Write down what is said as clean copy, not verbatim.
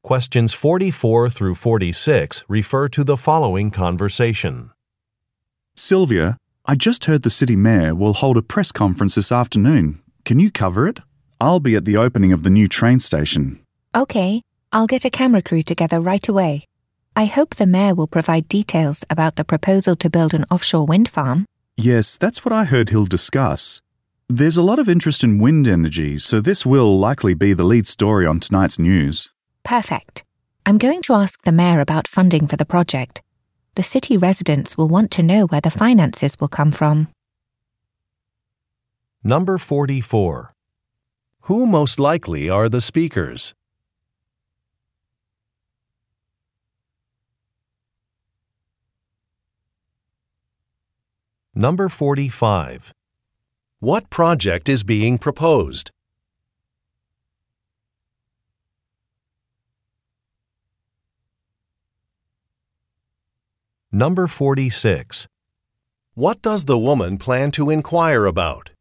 Questions 44 through 46 refer to the following conversation. Sylvia, I just heard the city mayor will hold a press conference this afternoon. Can you cover it? I'll be at the opening of the new train station. Okay, I'll get a camera crew together right away. I hope the mayor will provide details about the proposal to build an offshore wind farm. Yes, that's what I heard he'll discuss. There's a lot of interest in wind energy, so this will likely be the lead story on tonight's news. Perfect. I'm going to ask the mayor about funding for the project. The city residents will want to know where the finances will come from. Number 44. Who most likely are the speakers? Number 45. What project is being proposed? Number 46. What does the woman plan to inquire about?